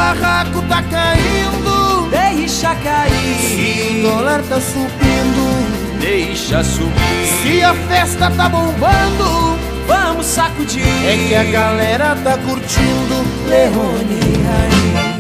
barraco tá caindo, deixa cair. se o dólar tá subindo, deixa subir. se a festa tá bombando, vamos sacudir. é que a galera tá curtindo Leone Raí.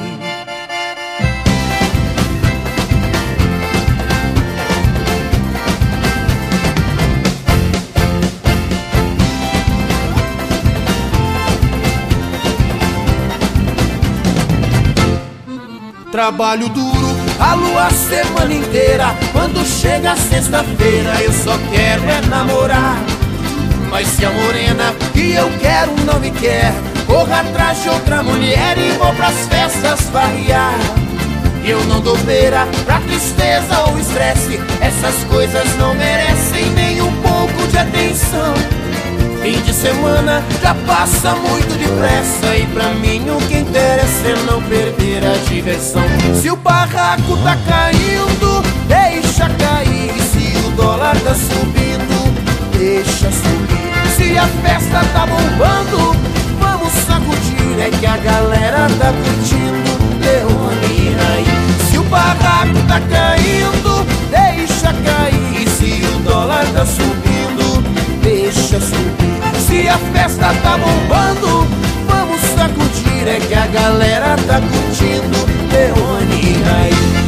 Trabalho duro, a lua a semana inteira. Quando chega a sexta-feira eu só quero é namorar. Mas se a morena que eu quero não me quer, corro atrás de outra mulher e vou pras festas farrear. Eu não dou beira pra tristeza ou estresse, essas coisas não merecem nem um pouco de atenção. Fim de semana já passa muito depressa e pra mim o que interessa é não perder a diversão. Se o barraco tá caindo, deixa cair. Se o dólar tá subindo, deixa subir. Se a festa tá bombando, vamos sacudir. É que a galera tá curtindo Leone Raí. Se o barraco tá caindo, deixa cair. Se o dólar tá subindo, deixa subir. Se a festa tá bombando, vamos sacudir. É que a galera tá curtindo Leone Raí.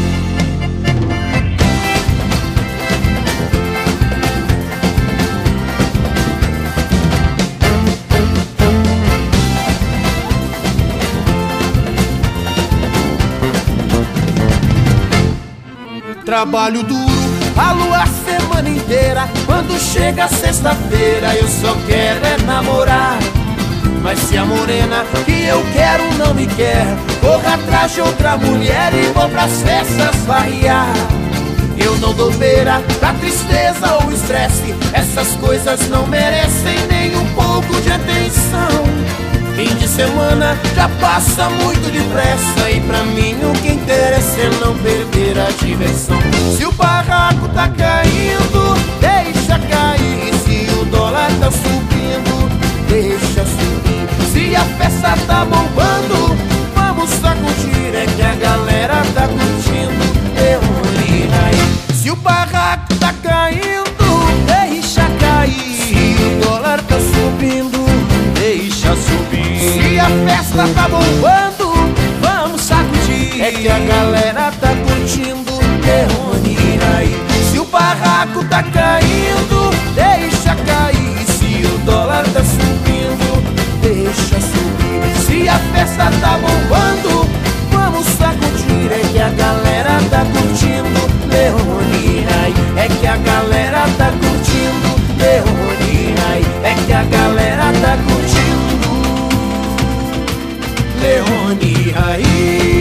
Trabalho duro, a lua a semana inteira. Quando chega a sexta-feira eu só quero é namorar. Mas se a morena que eu quero não me quer, corro atrás de outra mulher e vou pras festas farrear. Eu não dou beira pra tristeza ou estresse, essas coisas não merecem nem um pouco de atenção. Fim de semana já passa muito depressa e pra mim o que interessa é não perder a diversão. Se o barraco tá caindo, deixa cair. Se o dólar tá subindo, deixa subir. Se a festa tá bombando, vamos sacudir. É que a galera tá curtindo Leone Raí. Se o barraco tá caindo, deixa cair. Se o dólar tá subindo, deixa subir. se a festa tá bombando, vamos sacudir. é que a galera tá curtindo Leone Raí. Se o barraco tá caindo, deixa cair. Se o dólar tá subindo, deixa subir. Se a festa tá bombando, vamos sacudir. É que a galera tá curtindo Leone Raí. É que a galera tá curtindo Leone Raí. É que a galera tá curtindo Leone Raí.